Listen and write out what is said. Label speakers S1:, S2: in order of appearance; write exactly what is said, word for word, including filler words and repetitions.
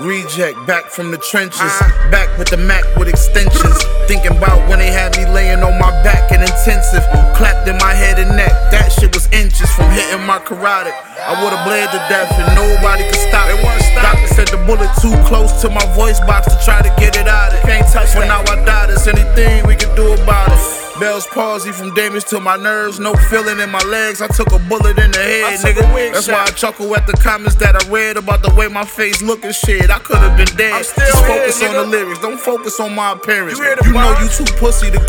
S1: Reject, back from the trenches, back with the Mac with extensions. Thinking about when they had me laying on my back in intensive. Clapped in my head and neck, that shit was inches from hitting my carotid. I would've bled to death and nobody could stop it. Doctor said the bullet too close to my voice box to try to get it out of it. Can't touch for now I died, there's anything we can do about it. Bell's palsy from damage to my nerves, no feeling in my legs. I took a bullet in the head, nigga. That's why I chuckle at the comments that I read about the way my face look and shit. I could've been dead. Just focus on the lyrics, don't focus on my appearance. You know you too pussy to